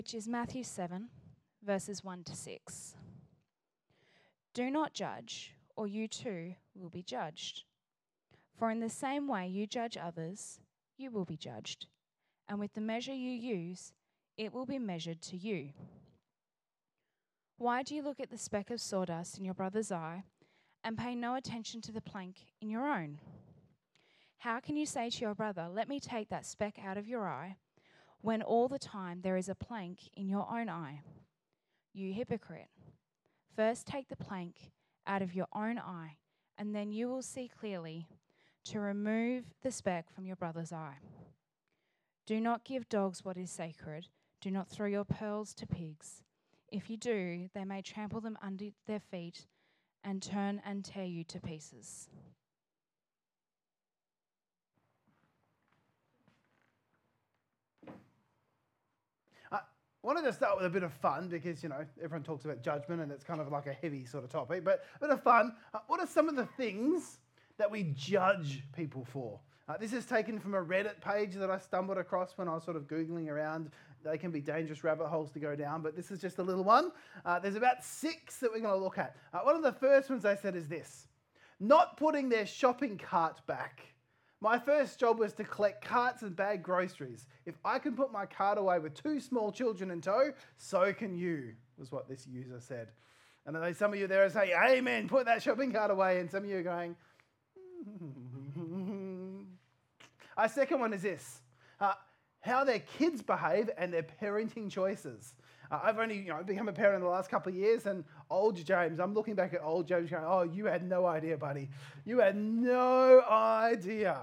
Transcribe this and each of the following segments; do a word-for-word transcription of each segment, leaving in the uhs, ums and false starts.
which is Matthew seven, verses one to six. Do not judge, or you too will be judged. For in the same way you judge others, you will be judged. And with the measure you use, it will be measured to you. Why do you look at the speck of sawdust in your brother's eye and pay no attention to the plank in your own? How can you say to your brother, let me take that speck out of your eye, when all the time there is a plank in your own eye? You hypocrite. First take the plank out of your own eye, and then you will see clearly to remove the speck from your brother's eye. Do not give dogs what is sacred. Do not throw your pearls to pigs. If you do, they may trample them under their feet and turn and tear you to pieces. I wanted to start with a bit of fun because, you know, everyone talks about judgment and it's kind of like a heavy sort of topic, but a bit of fun. Uh, what are some of the things that we judge people for? Uh, this is taken from a Reddit page that I stumbled across when I was sort of Googling around. They can be dangerous rabbit holes to go down, but this is just a little one. Uh, there's about six that we're going to look at. Uh, one of the first ones they said is this: not putting their shopping cart back. My first job was to collect carts and bag groceries. If I can put my cart away with two small children in tow, so can you, was what this user said. And then some of you there are saying, amen, put that shopping cart away. And some of you are going, our second one is this: uh, how their kids behave and their parenting choices. Uh, I've only you know, become a parent in the last couple of years, and old James, I'm looking back at old James going, oh, you had no idea, buddy. You had no idea.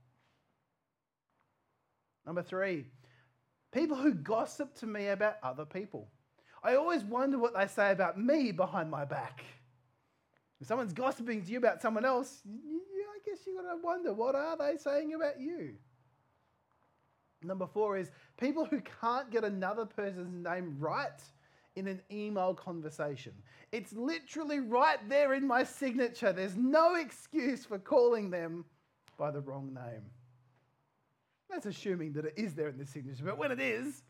Number three, people who gossip to me about other people. I always wonder what they say about me behind my back. If someone's gossiping to you about someone else, you, you, I guess you've got to wonder, what are they saying about you? Number four is people who can't get another person's name right in an email conversation. It's literally right there in my signature. There's no excuse for calling them by the wrong name. That's assuming that it is there in the signature, but when it is.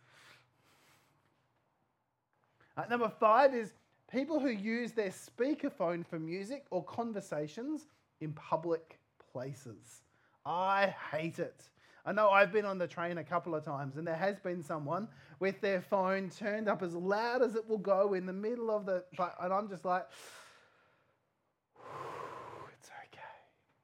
Uh, number five is people who use their speakerphone for music or conversations in public places. I hate it. I know I've been on the train a couple of times and there has been someone with their phone turned up as loud as it will go in the middle of the... And I'm just like, it's okay.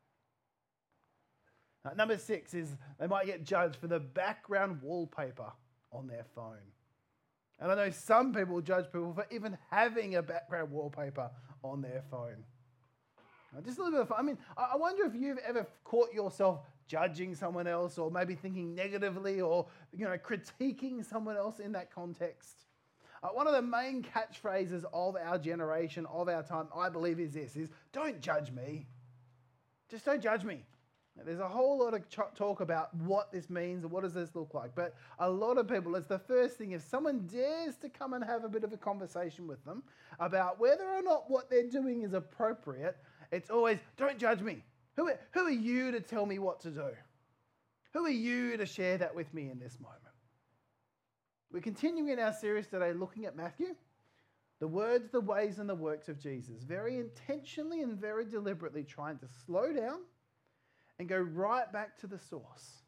Uh, number six is they might get judged for the background wallpaper on their phone. And I know some people judge people for even having a background wallpaper on their phone. Now, just a little bit of fun. I mean, I wonder if you've ever caught yourself judging someone else, or maybe thinking negatively, or you know, critiquing someone else in that context. Uh, one of the main catchphrases of our generation, of our time, I believe, is this: is don't judge me. Just don't judge me. Now, there's a whole lot of ch- talk about what this means and what does this look like. But a lot of people, it's the first thing, if someone dares to come and have a bit of a conversation with them about whether or not what they're doing is appropriate, it's always, don't judge me. Who are, who are you to tell me what to do? Who are you to share that with me in this moment? We're continuing in our series today looking at Matthew, the words, the ways, and the works of Jesus, very intentionally and very deliberately trying to slow down and go right back to the source.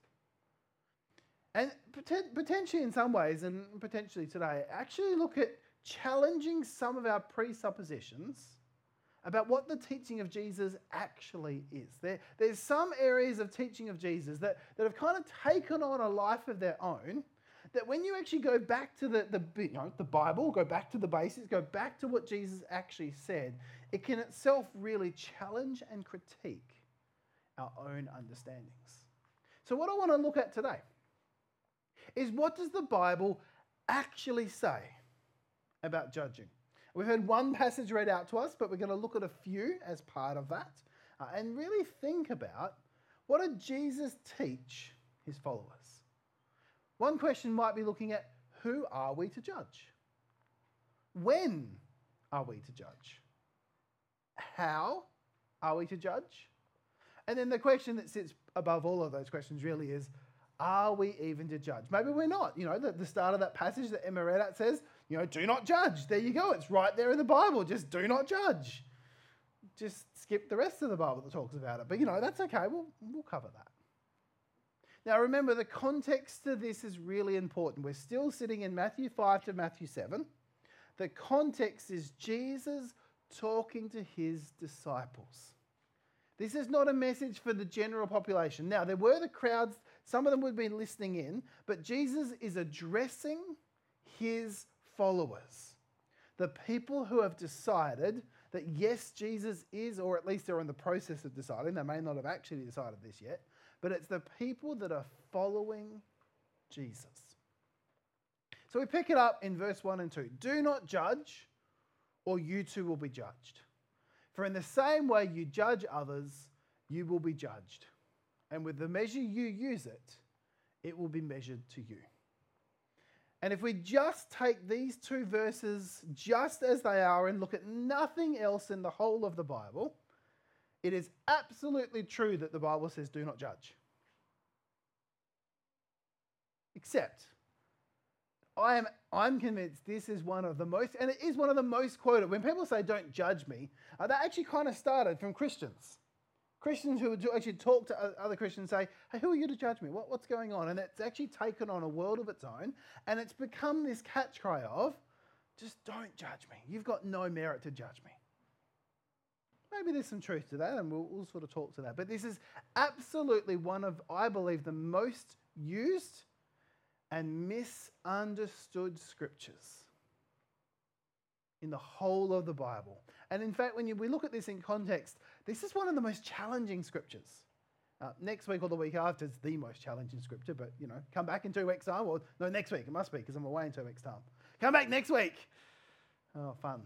And potentially in some ways, and potentially today, actually look at challenging some of our presuppositions about what the teaching of Jesus actually is. There, there's some areas of teaching of Jesus that, that have kind of taken on a life of their own, that when you actually go back to the, the, you know, the Bible, go back to the basics, go back to what Jesus actually said, it can itself really challenge and critique our own understandings. So what I want to look at today is, what does the Bible actually say about judging? We've heard one passage read out to us, but we're going to look at a few as part of that uh, and really think about, what did Jesus teach his followers? One question might be looking at, who are we to judge? When are we to judge? How are we to judge? And then the question that sits above all of those questions really is, Are we even to judge? Maybe we're not. You know, the, the start of that passage that Emma read out says, you know, do not judge. There you go. It's right there in the Bible. Just do not judge. Just skip the rest of the Bible that talks about it. But, you know, that's okay. We'll, we'll cover that. Now, remember, the context to this is really important. We're still sitting in Matthew five to Matthew seven. The context is Jesus talking to his disciples. This is not a message for the general population. Now, there were the crowds, some of them would have been listening in, but Jesus is addressing his followers, the people who have decided that yes, Jesus is, or at least they're in the process of deciding, they may not have actually decided this yet, but it's the people that are following Jesus. So we pick it up in verse one and two. Do not judge, or you too will be judged. For in the same way you judge others, you will be judged. And with the measure you use it, it will be measured to you. And if we just take these two verses just as they are and look at nothing else in the whole of the Bible, it is absolutely true that the Bible says do not judge. Except, I am, I'm convinced this is one of the most, and it is one of the most quoted. When people say don't judge me, uh, that actually kind of started from Christians. Christians who would actually talk to other Christians and say, hey, who are you to judge me? What, what's going on? And it's actually taken on a world of its own, and it's become this catch cry of, just don't judge me. You've got no merit to judge me. Maybe there's some truth to that, and we'll, we'll sort of talk to that. But this is absolutely one of, I believe, the most used and misunderstood scriptures in the whole of the Bible. And in fact, when you, we look at this in context, this is one of the most challenging scriptures. Uh, next week or the week after is the most challenging scripture, but, you know, come back in two weeks' time. Or, no, next week. It must be because I'm away in two weeks' time. Come back next week. Oh, fun.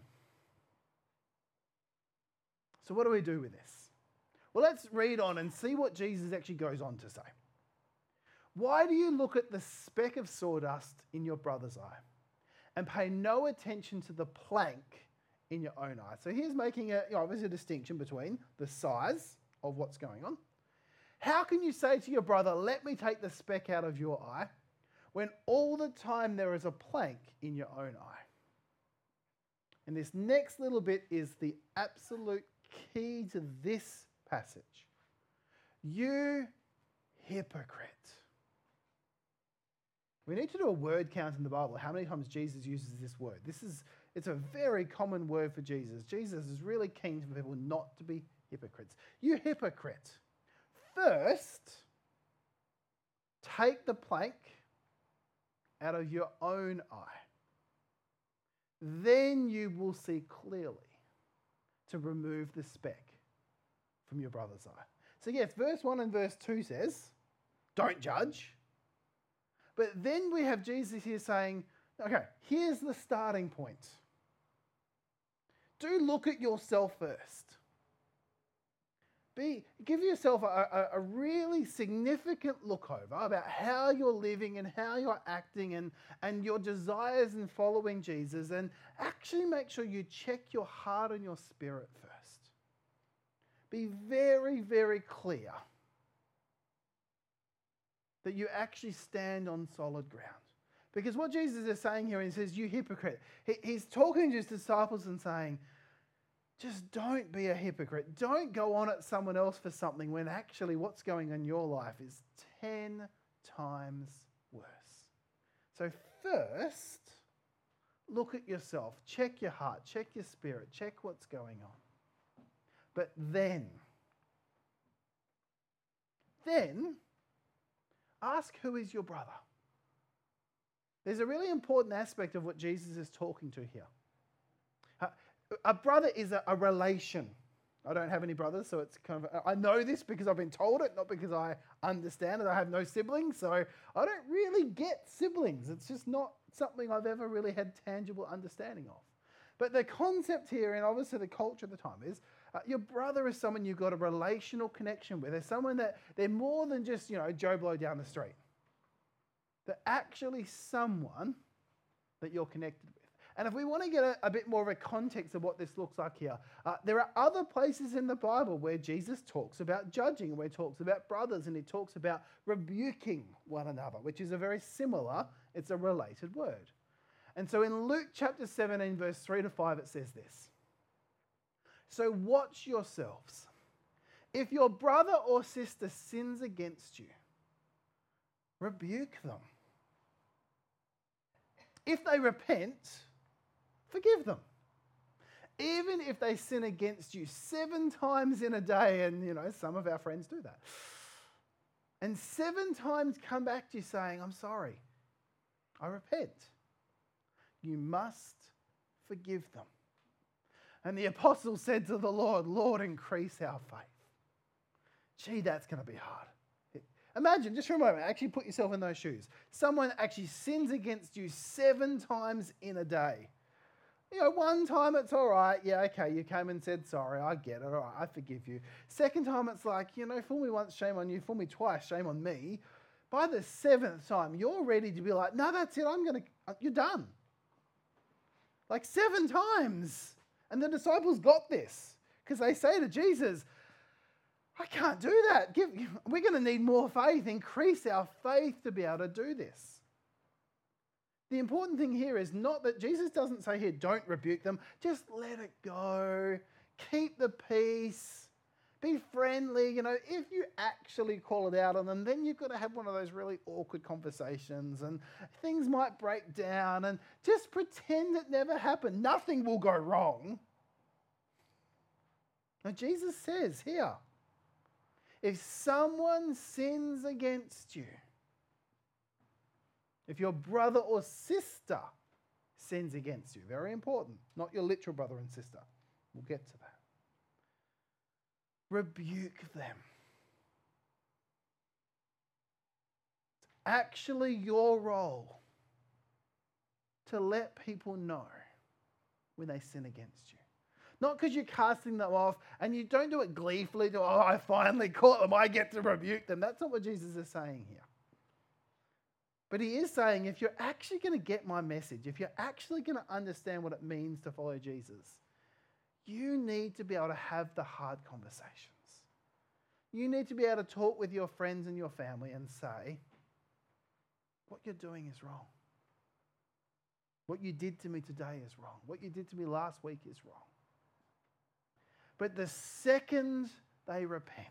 So what do we do with this? Well, let's read on and see what Jesus actually goes on to say. Why do you look at the speck of sawdust in your brother's eye and pay no attention to the plank in your own eye? So here's making a, you know, obviously a distinction between the size of what's going on. How can you say to your brother, let me take the speck out of your eye, when all the time there is a plank in your own eye? And this next little bit is the absolute key to this passage. You hypocrite. We need to do a word count in the Bible. How many times Jesus uses this word? This is, it's a very common word for Jesus. Jesus is really keen for people not to be hypocrites. You hypocrite. First, take the plank out of your own eye. Then you will see clearly to remove the speck from your brother's eye. So yes, verse one and verse two says, don't judge. But then we have Jesus here saying, okay, here's the starting point. Do look at yourself first. Be, give yourself a, a, a really significant look over about how you're living and how you're acting and, and your desires in following Jesus, and actually make sure you check your heart and your spirit first. Be very, very clear that you actually stand on solid ground. Because what Jesus is saying here, he says, you hypocrite. He, he's talking to his disciples and saying, just don't be a hypocrite. Don't go on at someone else for something when actually what's going on in your life is ten times worse. So first, look at yourself. Check your heart. Check your spirit. Check what's going on. But then, then, ask who is your brother. There's a really important aspect of what Jesus is talking to here. Uh, a brother is a, a relation. I don't have any brothers, so it's kind of, I know this because I've been told it, not because I understand it. I have no siblings, so I don't really get siblings. It's just not something I've ever really had tangible understanding of. But the concept here, and obviously the culture at the time, is uh, your brother is someone you've got a relational connection with. They're someone that they're more than just, you know, Joe Blow down the street. They're actually someone that you're connected with. And if we want to get a, a bit more of a context of what this looks like here, uh, there are other places in the Bible where Jesus talks about judging, where he talks about brothers, and he talks about rebuking one another, which is a very similar, it's a related word. And so in Luke chapter seventeen, verse three to five, it says this. So watch yourselves. If your brother or sister sins against you, rebuke them. If they repent, forgive them. Even if they sin against you seven times in a day, and you know, some of our friends do that, and seven times come back to you saying, I'm sorry, I repent, you must forgive them. And the apostle said to the Lord, Lord, increase our faith. Gee, that's going to be hard. Imagine, just for a moment, actually put yourself in those shoes. Someone actually sins against you seven times in a day. You know, one time it's all right. Yeah, okay, you came and said, sorry, I get it. All right, I forgive you. Second time it's like, you know, fool me once, shame on you. Fool me twice, shame on me. By the seventh time, you're ready to be like, no, that's it. I'm going to, you're done. Like seven times. And the disciples got this because they say to Jesus, I can't do that. Give, we're going to need more faith. Increase our faith to be able to do this. The important thing here is not that Jesus doesn't say here, don't rebuke them. Just let it go. Keep the peace. Be friendly. You know, if you actually call it out on them, then you've got to have one of those really awkward conversations and things might break down and just pretend it never happened. Nothing will go wrong. Now, Jesus says here, if someone sins against you, if your brother or sister sins against you, very important, not your literal brother and sister. We'll get to that. Rebuke them. It's actually your role to let people know when they sin against you. Not because you're casting them off and you don't do it gleefully, to, oh, I finally caught them, I get to rebuke them. That's not what Jesus is saying here. But he is saying if you're actually going to get my message, if you're actually going to understand what it means to follow Jesus, you need to be able to have the hard conversations. You need to be able to talk with your friends and your family and say, what you're doing is wrong. What you did to me today is wrong. What you did to me last week is wrong. But the second they repent,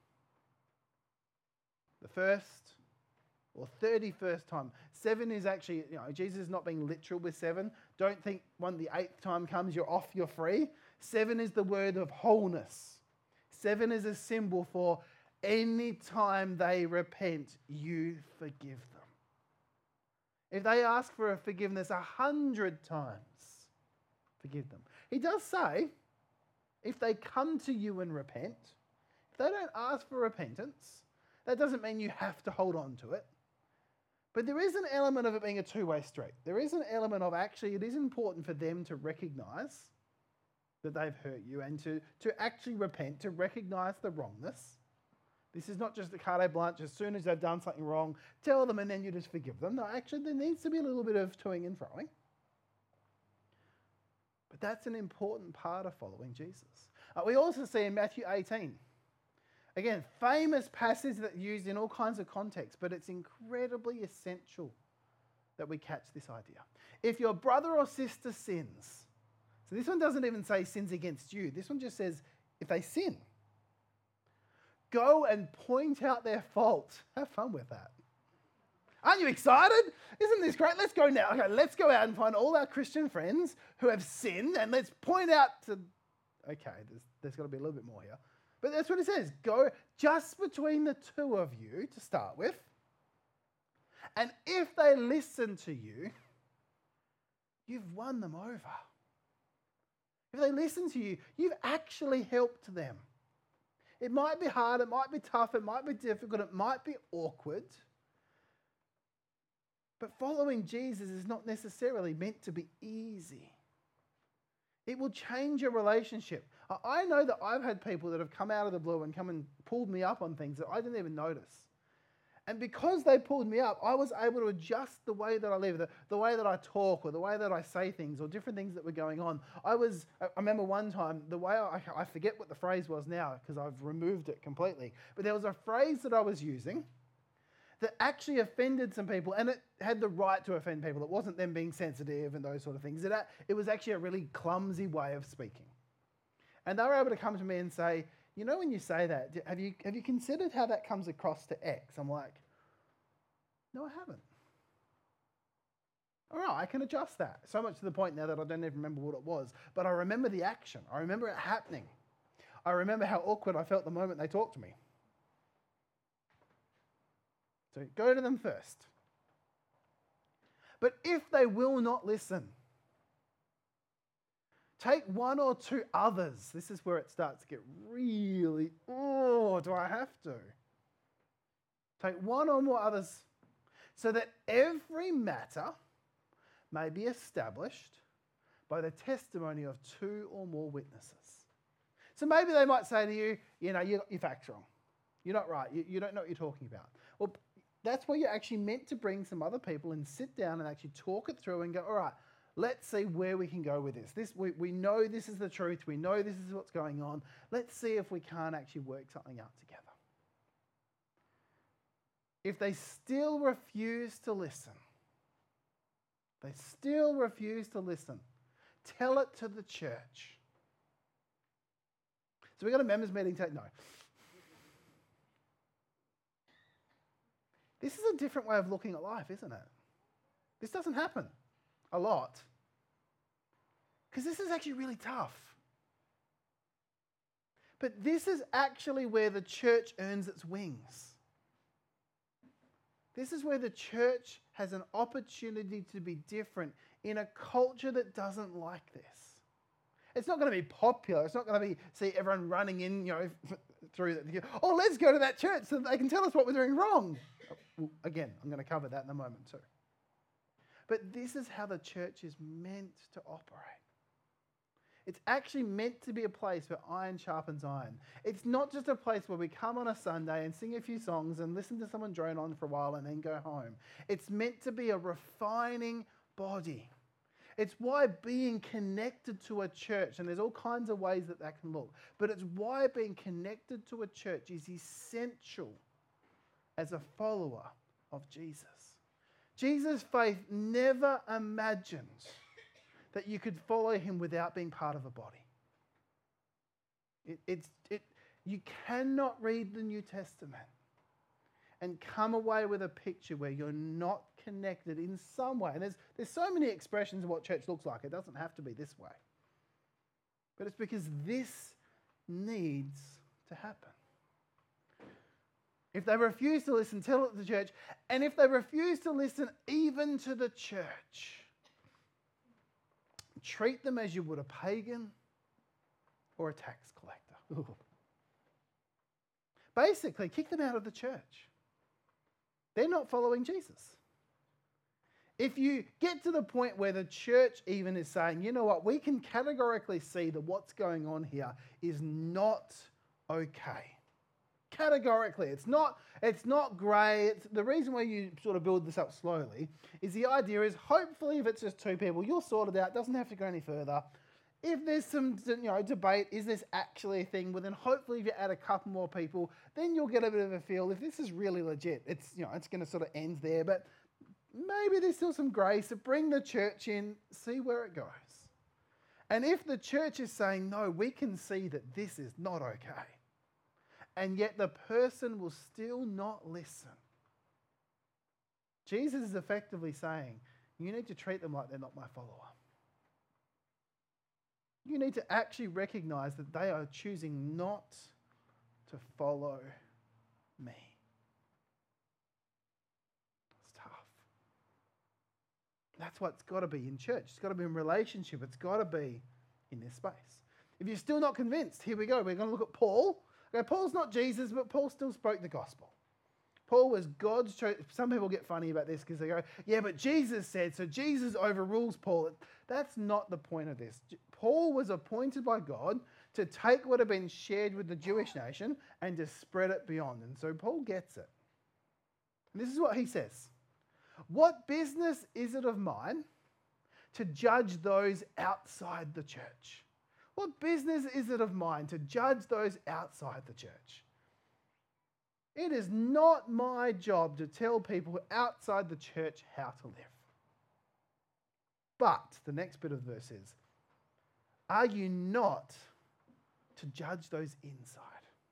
the first or thirty-first time, seven is actually, you know, Jesus is not being literal with seven. Don't think when the eighth time comes, you're off, you're free. Seven is the word of wholeness. Seven is a symbol for any time they repent, you forgive them. If they ask for a forgiveness a hundred times, forgive them. He does say, if they come to you and repent, if they don't ask for repentance, that doesn't mean you have to hold on to it. But there is an element of it being a two-way street. There is an element of actually it is important for them to recognize that they've hurt you and to, to actually repent, to recognize the wrongness. This is not just a carte blanche, as soon as they've done something wrong, tell them and then you just forgive them. No, actually there needs to be a little bit of toing and froing. But that's an important part of following Jesus. Uh, we also see in Matthew eighteen, again, famous passage that's used in all kinds of contexts, but it's incredibly essential that we catch this idea. If your brother or sister sins, so this one doesn't even say sins against you, this one just says if they sin, go and point out their fault. Have fun with that. Aren't you excited? Isn't this great? Let's go now. Okay, let's go out and find all our Christian friends who have sinned and let's point out to... Okay, there's, there's got to be a little bit more here. But that's what it says. Go just between the two of you to start with. And if they listen to you, you've won them over. If they listen to you, you've actually helped them. It might be hard, it might be tough, it might be difficult, it might be awkward. But following Jesus is not necessarily meant to be easy. It will change your relationship. I know that I've had people that have come out of the blue and come and pulled me up on things that I didn't even notice. And because they pulled me up, I was able to adjust the way that I live, the, the way that I talk, or the way that I say things, or different things that were going on. I was, I remember one time, the way I, I forget what the phrase was now because I've removed it completely, but there was a phrase that I was using that actually offended some people, and it had the right to offend people. It wasn't them being sensitive and those sort of things. It, it was actually a really clumsy way of speaking. And they were able to come to me and say, you know, when you say that, have you have you considered how that comes across to X? I'm like, no, I haven't. All right, I can adjust that. So much to the point now that I don't even remember what it was. But I remember the action. I remember it happening. I remember how awkward I felt the moment they talked to me. So go to them first. But if they will not listen, take one or two others. This is where it starts to get really, oh, do I have to? Take one or more others so that every matter may be established by the testimony of two or more witnesses. So maybe they might say to you, you know, you got your facts wrong. You're not right. You, you don't know what you're talking about. Well, that's where you're actually meant to bring some other people and sit down and actually talk it through and go, all right, let's see where we can go with this. This we, we know this is the truth. We know this is what's going on. Let's see if we can't actually work something out together. If they still refuse to listen, they still refuse to listen, tell it to the church. So we got a members meeting today? No. This is a different way of looking at life, isn't it? This doesn't happen a lot. Because this is actually really tough. But this is actually where the church earns its wings. This is where the church has an opportunity to be different in a culture that doesn't like this. It's not going to be popular. It's not going to be, see everyone running in, you know, through the, oh, let's go to that church so that they can tell us what we're doing wrong. Well, again, I'm going to cover that in a moment too. But this is how the church is meant to operate. It's actually meant to be a place where iron sharpens iron. It's not just a place where we come on a Sunday and sing a few songs and listen to someone drone on for a while and then go home. It's meant to be a refining body. It's why being connected to a church, and there's all kinds of ways that that can look, but it's why being connected to a church is essential as a follower of Jesus. Jesus' faith never imagined that you could follow him without being part of a body. It, it's, it, you cannot read the New Testament and come away with a picture where you're not connected in some way. And there's, there's so many expressions of what church looks like. It doesn't have to be this way. But it's because this needs to happen. If they refuse to listen, tell it to the church. And if they refuse to listen even to the church, treat them as you would a pagan or a tax collector. Ooh. Basically, kick them out of the church. They're not following Jesus. If you get to the point where the church even is saying, you know what, we can categorically see that what's going on here is not okay. Categorically, it's not, it's not grey. It's, the reason why you sort of build this up slowly is the idea is hopefully if it's just two people, you'll sort it out. It doesn't have to go any further. If there's some you know, debate, is this actually a thing? Well, then hopefully if you add a couple more people, then you'll get a bit of a feel. If this is really legit, it's, you know, it's going to sort of end there. But maybe there's still some grace. So bring the church in, see where it goes. And if the church is saying, no, we can see that this is not okay, and yet the person will still not listen, Jesus is effectively saying, you need to treat them like they're not my follower. You need to actually recognize that they are choosing not to follow me. It's tough. That's what it's got to be in church. It's got to be in relationship. It's got to be in this space. If you're still not convinced, here we go. We're going to look at Paul. Okay, Paul's not Jesus, but Paul still spoke the gospel. Paul was God's choice. Some people get funny about this because they go, yeah, but Jesus said, so Jesus overrules Paul. That's not the point of this. Paul was appointed by God to take what had been shared with the Jewish nation and to spread it beyond. And so Paul gets it. And this is what he says. What business is it of mine to judge those outside the church? What business is it of mine to judge those outside the church? It is not my job to tell people outside the church how to live. But the next bit of the verse is, are you not to judge those inside?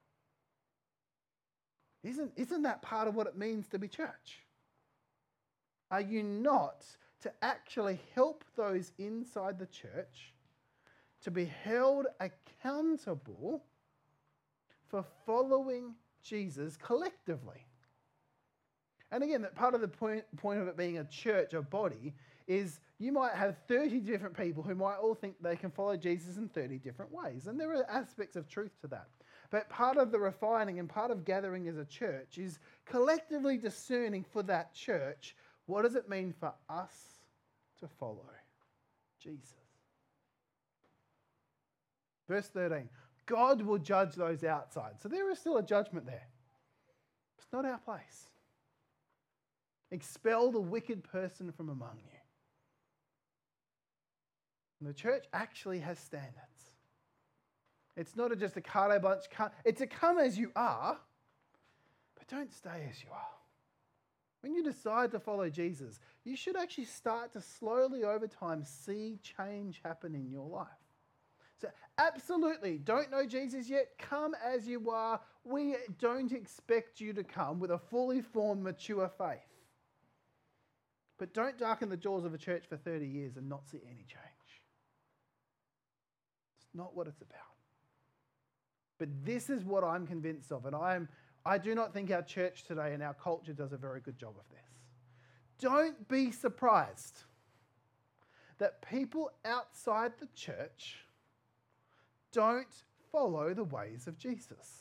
Isn't, isn't that part of what it means to be church? Are you not to actually help those inside the church to be held accountable for following Jesus collectively? And again, that part of the point, point of it being a church, a body, is you might have thirty different people who might all think they can follow Jesus in thirty different ways. And there are aspects of truth to that. But part of the refining and part of gathering as a church is collectively discerning for that church, what does it mean for us to follow Jesus? Verse thirteen, God will judge those outside. So there is still a judgment there. It's not our place. Expel the wicked person from among you. And the church actually has standards. It's not a, just a carte blanche. It's a come as you are, but don't stay as you are. When you decide to follow Jesus, you should actually start to slowly over time see change happen in your life. So absolutely, don't know Jesus yet, come as you are. We don't expect you to come with a fully formed, mature faith. But don't darken the doors of a church for thirty years and not see any change. It's not what it's about. But this is what I'm convinced of, and I am I do not think our church today and our culture does a very good job of this. Don't be surprised that people outside the church don't follow the ways of Jesus.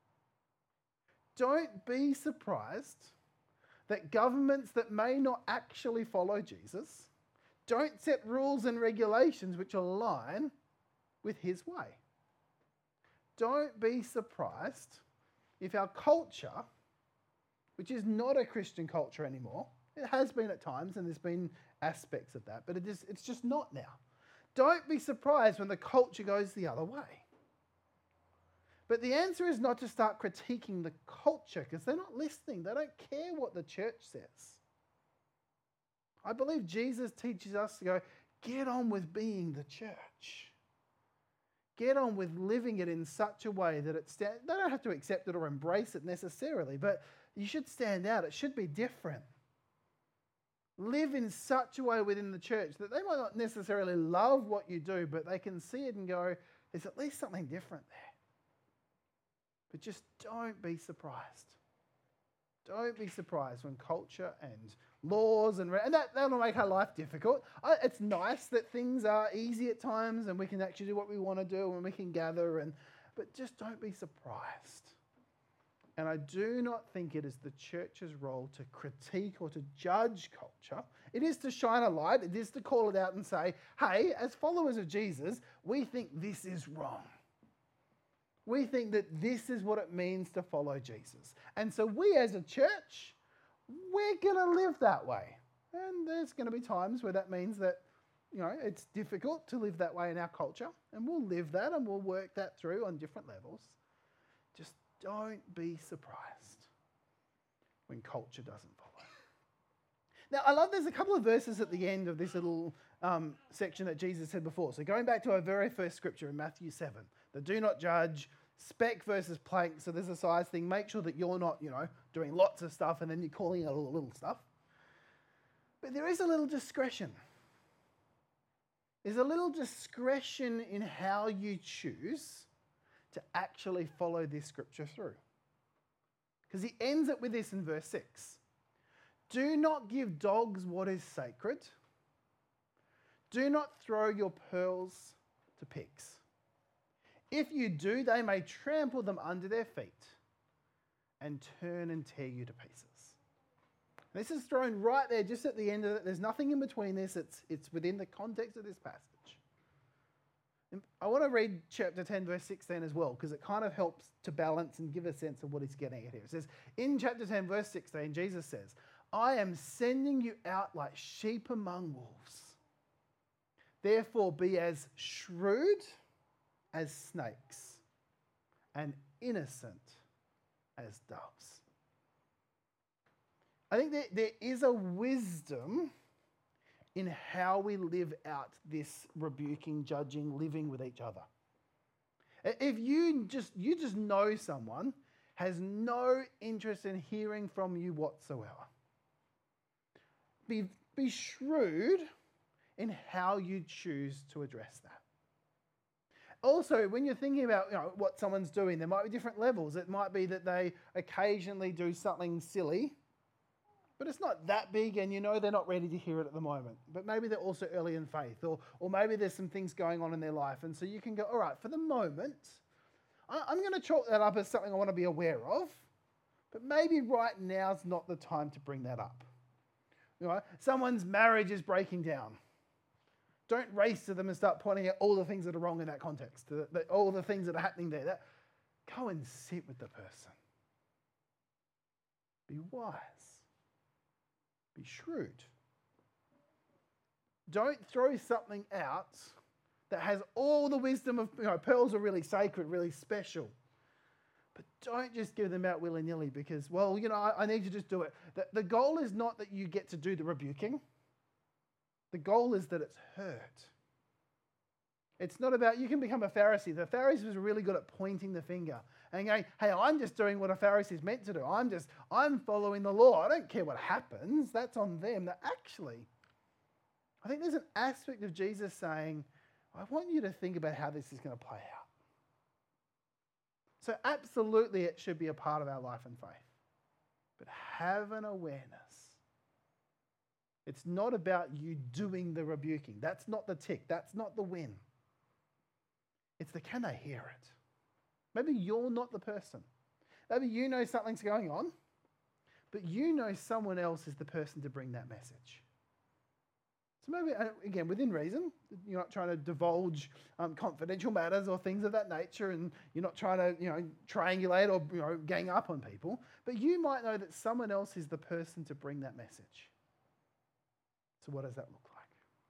Don't be surprised that governments that may not actually follow Jesus don't set rules and regulations which align with his way. Don't be surprised if our culture, which is not a Christian culture anymore, it has been at times and there's been aspects of that, but it is, it's just not now. Don't be surprised when the culture goes the other way. But the answer is not to start critiquing the culture because they're not listening. They don't care what the church says. I believe Jesus teaches us to go, get on with being the church. Get on with living it in such a way that it sta- they don't have to accept it or embrace it necessarily, but you should stand out. It should be different. Live in such a way within the church that they might not necessarily love what you do, but they can see it and go, there's at least something different there. But just don't be surprised. Don't be surprised when culture and laws and, and that, that'll make our life difficult. I, it's nice that things are easy at times and we can actually do what we want to do and we can gather, and but just don't be surprised. And I do not think it is the church's role to critique or to judge culture. It is to shine a light. It is to call it out and say, hey, as followers of Jesus, we think this is wrong. We think that this is what it means to follow Jesus. And so we as a church, we're going to live that way. And there's going to be times where that means that, you know, it's difficult to live that way in our culture. And we'll live that and we'll work that through on different levels. Just don't be surprised when culture doesn't follow. Now, I love there's a couple of verses at the end of this little um, section that Jesus said before. So going back to our very first scripture in Matthew seven, the do not judge, speck versus plank. So there's a size thing. Make sure that you're not, you know, doing lots of stuff and then you're calling out all the little stuff. But there is a little discretion. There's a little discretion in how you choose to actually follow this scripture through. Because he ends it with this in verse six. Do not give dogs what is sacred. Do not throw your pearls to pigs. If you do, they may trample them under their feet and turn and tear you to pieces. This is thrown right there, just at the end of it. There's nothing in between this. It's, it's within the context of this passage. I want to read chapter ten, verse sixteen as well, because it kind of helps to balance and give a sense of what he's getting at here. It says, in chapter ten, verse sixteen, Jesus says, I am sending you out like sheep among wolves. Therefore, be as shrewd as snakes and innocent as doves. I think that there is a wisdom in how we live out this rebuking, judging, living with each other. If you just you just know someone has no interest in hearing from you whatsoever, be, be shrewd in how you choose to address that. Also, when you're thinking about you know, what someone's doing, there might be different levels. It might be that they occasionally do something silly, but it's not that big and you know they're not ready to hear it at the moment. But maybe they're also early in faith, or, or maybe there's some things going on in their life. And so you can go, all right, for the moment, I, I'm going to chalk that up as something I want to be aware of, but maybe right now's not the time to bring that up. You know, someone's marriage is breaking down. Don't race to them and start pointing out all the things that are wrong in that context, the, the, all the things that are happening there. That, go and sit with the person. Be wise. Be shrewd. Don't throw something out that has all the wisdom of, you know, pearls are really sacred, really special. But don't just give them out willy-nilly because, well, you know, I, I need to just do it. The, the goal is not that you get to do the rebuking. The goal is that it's heard. It's not about, you can become a Pharisee. The Pharisees were really good at pointing the finger and going, hey, I'm just doing what a Pharisee is meant to do. I'm just, I'm following the law. I don't care what happens. That's on them. That actually, I think there's an aspect of Jesus saying, I want you to think about how this is going to play out. So absolutely it should be a part of our life and faith. But have an awareness. It's not about you doing the rebuking. That's not the tick. That's not the win. It's the can they hear it? Maybe you're not the person. Maybe you know something's going on, but you know someone else is the person to bring that message. So maybe, again, within reason, you're not trying to divulge um, confidential matters or things of that nature, and you're not trying to, you know, triangulate or, you know, gang up on people, but you might know that someone else is the person to bring that message. So what does that look like?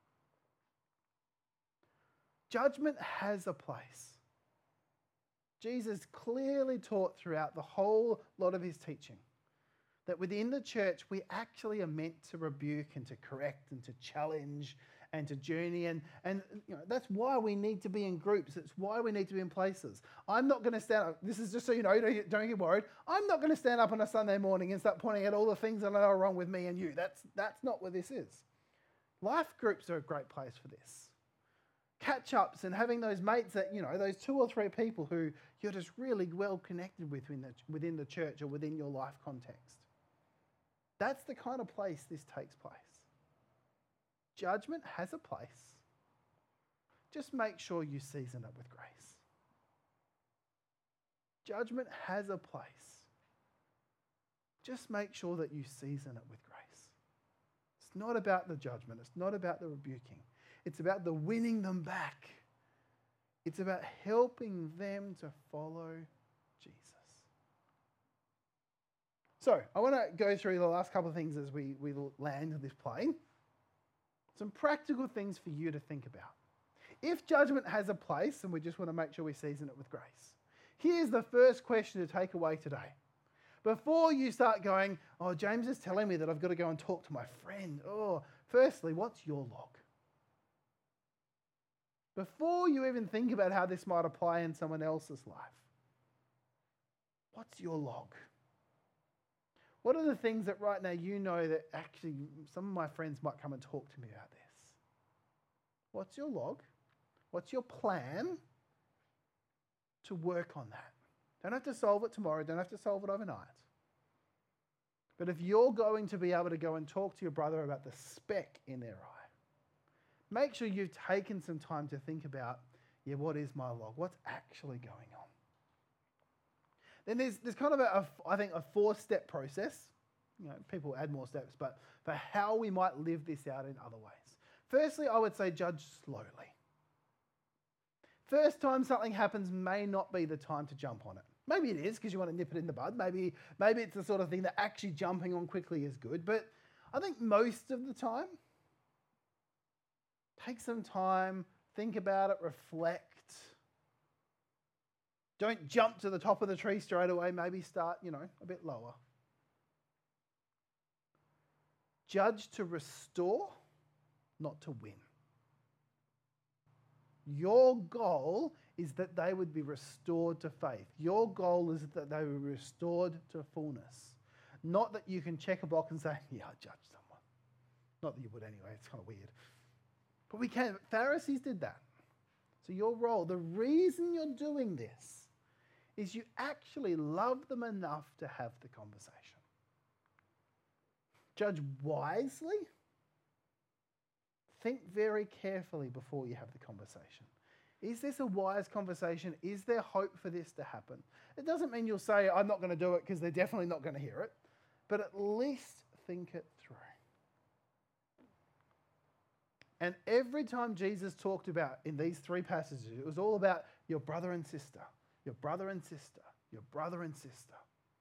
Judgment has a place. Jesus clearly taught throughout the whole lot of his teaching that within the church we actually are meant to rebuke and to correct and to challenge and to journey. And, and you know, that's why we need to be in groups. It's why we need to be in places. I'm not going to stand up. This is just so you know, don't get, don't get worried. I'm not going to stand up on a Sunday morning and start pointing out all the things that are wrong with me and you. That's, that's not what this is. Life groups are a great place for this. Catch-ups and having those mates that, you know, those two or three people who you're just really well connected with within the, within the church or within your life context. That's the kind of place this takes place. Judgment has a place. Just make sure you season it with grace. Judgment has a place. Just make sure that you season it with grace. It's not about the judgment. It's not about the rebuking. It's about the winning them back. It's about helping them to follow Jesus. So I want to go through the last couple of things as we, we land this plane. Some practical things for you to think about. If judgment has a place, and we just want to make sure we season it with grace, here's the first question to take away today. Before you start going, oh, James is telling me that I've got to go and talk to my friend. Oh, firstly, what's your log? Before you even think about how this might apply in someone else's life, what's your log? What are the things that right now you know that actually some of my friends might come and talk to me about this? What's your log? What's your plan to work on that? Don't have to solve it tomorrow. Don't have to solve it overnight. But if you're going to be able to go and talk to your brother about the speck in their eye, make sure you've taken some time to think about, yeah, what is my log? What's actually going on? Then there's, there's kind of, a, a, I think, a four-step process. You know, people add more steps, but for how we might live this out in other ways. Firstly, I would say judge slowly. First time something happens may not be the time to jump on it. Maybe it is because you want to nip it in the bud. Maybe, maybe it's the sort of thing that actually jumping on quickly is good. But I think most of the time, take some time, think about it, reflect. Don't jump to the top of the tree straight away. Maybe start, you know, a bit lower. Judge to restore, not to win. Your goal is that they would be restored to faith. Your goal is that they would be restored to fullness. Not that you can check a box and say, yeah, I judged someone. Not that you would anyway, it's kind of weird. But we can. Pharisees did that. So your role, the reason you're doing this is you actually love them enough to have the conversation. Judge wisely. Think very carefully before you have the conversation. Is this a wise conversation? Is there hope for this to happen? It doesn't mean you'll say, I'm not going to do it because they're definitely not going to hear it. But at least think it through. And every time Jesus talked about, in these three passages, it was all about your brother and sister, your brother and sister, your brother and sister.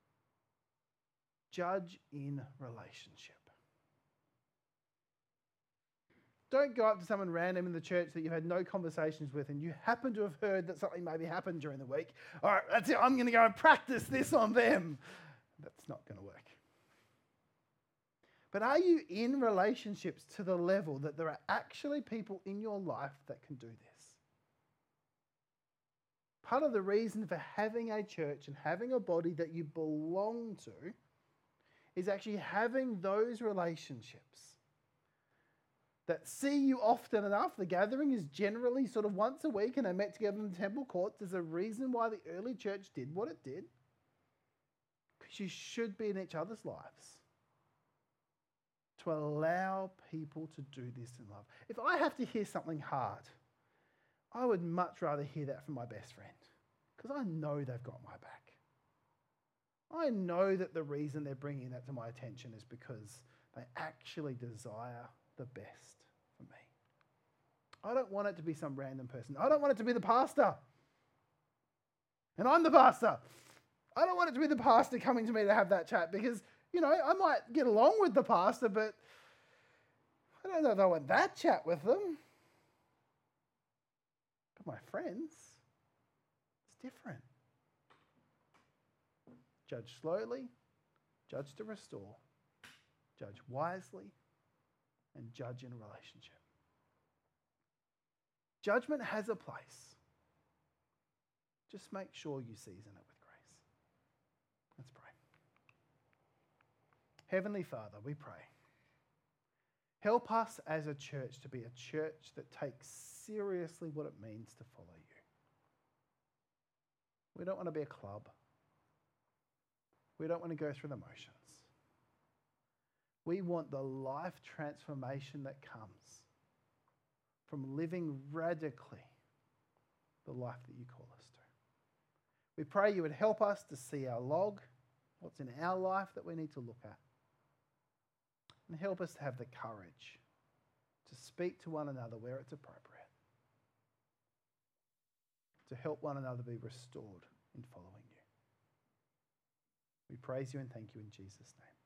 Judge in relationship. Don't go up to someone random in the church that you've had no conversations with and you happen to have heard that something maybe happened during the week. All right, that's it. I'm going to go and practice this on them. That's not going to work. But are you in relationships to the level that there are actually people in your life that can do this? Part of the reason for having a church and having a body that you belong to is actually having those relationships that see you often enough. The gathering is generally sort of once a week and they met together in the temple courts. There's a reason why the early church did what it did. Because you should be in each other's lives to allow people to do this in love. If I have to hear something hard, I would much rather hear that from my best friend because I know they've got my back. I know that the reason they're bringing that to my attention is because they actually desire the best for me. I don't want it to be some random person. I don't want it to be the pastor. And I'm the pastor. I don't want it to be the pastor coming to me to have that chat because, you know, I might get along with the pastor, but I don't know if I want that chat with them. But my friends, it's different. Judge slowly, judge to restore, judge wisely, and judge in a relationship. Judgment has a place. Just make sure you season it with grace. Let's pray. Heavenly Father, we pray. Help us as a church to be a church that takes seriously what it means to follow you. We don't want to be a club. We don't want to go through the motions. We want the life transformation that comes from living radically the life that you call us to. We pray you would help us to see our log, what's in our life that we need to look at, and help us to have the courage to speak to one another where it's appropriate, to help one another be restored in following you. We praise you and thank you in Jesus' name.